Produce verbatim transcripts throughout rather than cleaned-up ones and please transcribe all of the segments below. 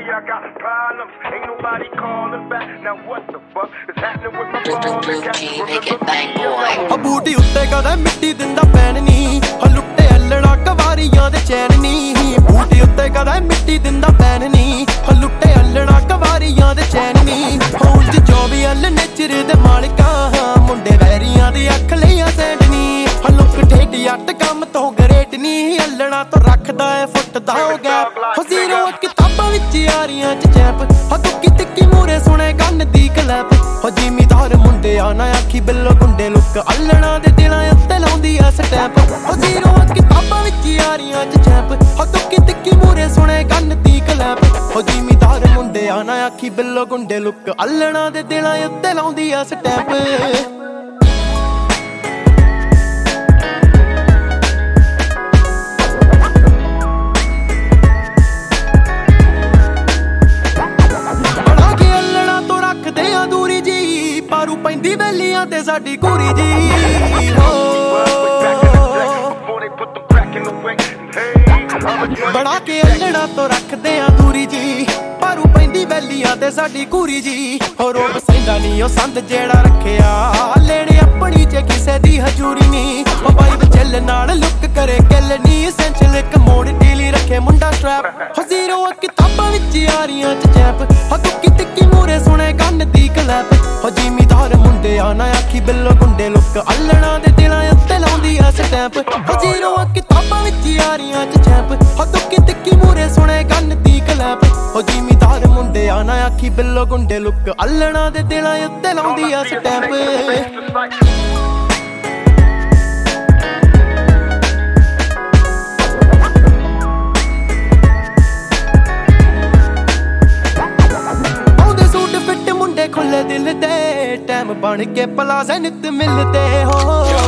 I got problems. Ain't nobody calling back. Now what the fuck is happening with my phone? ਬੂਟੀ ਉੱਤੇ ਕਦੇ ਮਿੱਟੀ ਦਿੰਦਾ ਪੈਣ ਨੀ ਲੁੱਟੇ ਅਲੜਾ ਕਵਾਰੀਆਂ ਦੇ ਚੈਨ ਨੀ ਬੂਟੀ ਉੱਤੇ ਕਦੇ ਮਿੱਟੀ ਦਿੰਦਾ ਪੈਣ ਨੀ ਲੁੱਟੇ ਅਲੜਾ ਕਵਾਰੀਆਂ ਦੇ ਚੈਨ ਨੀ ਹੁਣ ਜੋ ਵੀ ਅਲ ਨੇਚਰ ਦੇ ਮਾਲਕਾਂ ਮੁੰਡੇ ਵੈਰੀਆਂ ਦੀ ਅੱਖ ਲਈਆਂ ਸੈਂਡ ਨੀ ਲੁੱਕ ਠੇਡੀ ਅੱਟ ਕੰਮ ਤੋਂ ਗਰੇਟ ਨੀ ਅਲੜਾ ਤੋਂ ਰੱਖਦਾ ਏ ਫੁੱਟ ਦਾ ਹੋ ਗਿਆ ਹੋ ਜ਼ੀਰੋ ਕਿਤਾਬਾਂ ਵਿੱਚ ਯਾਰੀਆਂ ਚ ਚੈਪ ਹੋ ਤੁੱਕੀ ਤਿੱਕੀ ਮੂਰੇ ਸੁਣੇ ਕੰਨ ਦੀ ਕਲੈਪ ਹੋ ਜ਼ਿਮੀਦਾਰ ਮੁੰਡੇ ਆ ਨਾ ਆਖੀ ਬਿੱਲੋ ਗੁੰਡੇ ਲੁੱਕ ਅਲੜਾ ਦੇ ਦਿਲਾਂ ਉੱਤੇ ਲਾਉਂਦੀ ਆ ਸਟੈਪ ਹੋ ਜ਼ੀਰੋ ਕਿਤਾਬਾਂ ਵਿੱਚ ਯਾਰੀਆਂ ਚ ਚੈਪ ਹੋ ਤੁੱਕੀ ਤਿੱਕੀ ਮੂਰੇ ਸੁਣੇ ਕੰਨ ਦੀ ਕਲੈਪ ਹੋ ਜ਼ਿਮੀਦਾਰ ਮੁੰਡੇ ਆ ਨਾ ਆਖੀ ਬਿੱਲੋ ਗੁੰਡੇ ਲੁੱਕ ਅਲੜਾ ਦੇ ਦਿਲਾਂ ਉੱਤੇ ਲਾਉਂਦੀ ਆ ਸਟੈਪ ਪਾਰੂ ਪੈਂਦੀ ਵੈਲੀਆਂ ਤੇ ਸਾਡੀ ਕੁੜੀ ਜੀ ਬਣਾ ਕੇ ਅਲੜਾ ਤੋਂ ਰੱਖਦੇ ਆ ਦੂਰੀ ਜੀ ਪਾਰੂ ਪੈਂਦੀ ਵੈਲੀਆਂ ਤੇ ਸਾਡੀ ਕੁੜੀ ਜੀ ਹੋ ਰੋਬ ਸੈਂਦਾ ਨੀ ਉਹ ਸੰਦ ਜਿਹੜਾ ਰੱਖਿਆ ਲੈਣੇ ਆਪਣੀ ਚ ਕਿਸੇ ਦੀ ਹਜੂਰੀ ਨੀ ਉਹ ਬਾਈ ਚੱਲ ਨਾਲ ਲੁੱਕ ਕਰੇ ਕਿੱਲ ਨੀ ਸੈਂਚਲ ਇੱਕ ਮੋੜ ਢੀਲੀ ਰੱਖੇ ਮੁੰਡਾ ਸਟ੍ਰੈਪ ਹੋ ਜ਼ੀਰੋ ਕਿਤਾਬਾਂ ਵਿੱਚ ਯਾਰੀਆਂ ਚ ਚੈਪ ਹੋ ਤੁੱਕੀ ਤਿੱਕੀ ਮੂਰੇ ਸੁਣੇ ਕੰਨ ਦੀ ਕਲੈਪ ਹੋ ਜ਼ਿਮੀਦਾਰ ਮੁੰਡੇ ਆ ਨਾ ਆਖੀ ਬਿੱਲੋ ਗੁੰਡੇ ਲੁੱਕ ਅਲੜਾ ਦੇ ਦਿਲਾਂ ਉੱਤੇ ਲਾਉਂਦੀ ਆ ਸਟੈਂਪ ਹੋ ਜ਼ੀਰੋ ਕਿਤਾਬਾਂ ਵਿੱਚ ਯਾਰੀਆਂ ਚ ਚੈਪ ਹੋ ਤੁੱਕੀ ਤਿੱਕੀ ਮੂਰੇ ਸੁਣੇ ਕੰਨ ਦੀ ਕਲੈਪ ਹੋ ਜ਼ਿਮੀਦਾਰ ਮੁੰਡੇ ਆ ਨਾ ਆਖੀ ਬਿੱਲੋ ਗੁੰਡੇ ਲੁੱਕ ਅਲੜਾ ਦੇ ਦਿਲਾਂ ਉੱਤੇ ਲਾਉਂਦੀ ਆ ਸਟੈਂਪ ਖੁੱਲੇ ਦਿਲ ਦੇ ਟਾਈਮ ਬਣ ਕੇ ਪਲਾਜ਼ਾ ਨਿਤ ਮਿਲਦੇ ਹੋ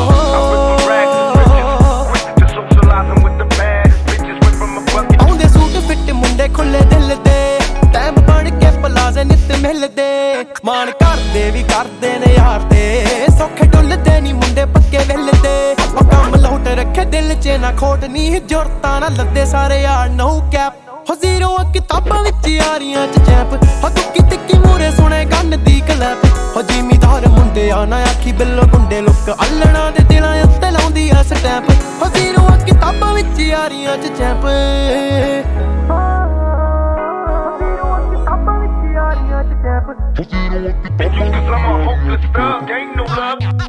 ਆਉਂਦੇ ਸੂਟ ਫਿੱਟ ਮੁੰਡੇ ਖੁੱਲੇ ਦਿਲ ਦੇ ਟਾਈਮ ਬਣ ਕੇ ਪਲਾਜ਼ਾ ਨਿਤ ਮਿਲਦੇ ਮਾਣ ਕਰਦੇ ਵੀ ਕਰਦੇ ਨੇ ਯਾਰ ਤੇ ਸੌਖੇ ਡੁੱਲਦੇ ਨੀ ਮੁੰਡੇ ਪੱਕੇ ਵਿਲਦੇ ਉਹ ਕੰਮ ਲਾਉਟ ਰੱਖੇ ਦਿਲ ਚ ਨਾ ਖੋਟ ਨੀ ਜ਼ੁਰਤਾਂ ਨਾ ਲੱਦੇ ਸਾਰੇ ਯਾਰ ਨੋ ਕੈਪ ਹੋ ਜ਼ੀਰੋ ਕਿਤਾਬਾਂ ਵਿੱਚ ਯਾਰੀਆਂ ਚ ਚੈਪ ਹੋ ਤੁੱਕੀ ਤਿੱਕੀ ਮੂਰੇ ਸੁਣੇ ਕੰਨ ਦੀ ਕਲੈਪ ਹੋ ਜ਼ਿਮੀਦਾਰ ਮੁੰਡੇ ਆ ਨਾ ਆਖੀ ਬਿੱਲੋ ਗੁੰਡੇ ਲੁੱਕ ਅਲੜਾ ਦੇ ਦਿਲਾਂ ਉੱਤੇ ਲਾਉਂਦੀ ਆ ਸਟੈਂਪ ਹੋ ਜ਼ੀਰੋ ਕਿਤਾਬਾਂ ਵਿੱਚ ਯਾਰੀਆਂ ਚ ਚੈਪ ਕਿਤਾਬਾਂ ਵਿੱਚ ਯਾਰੀਆਂ ਚ ਚੈਪ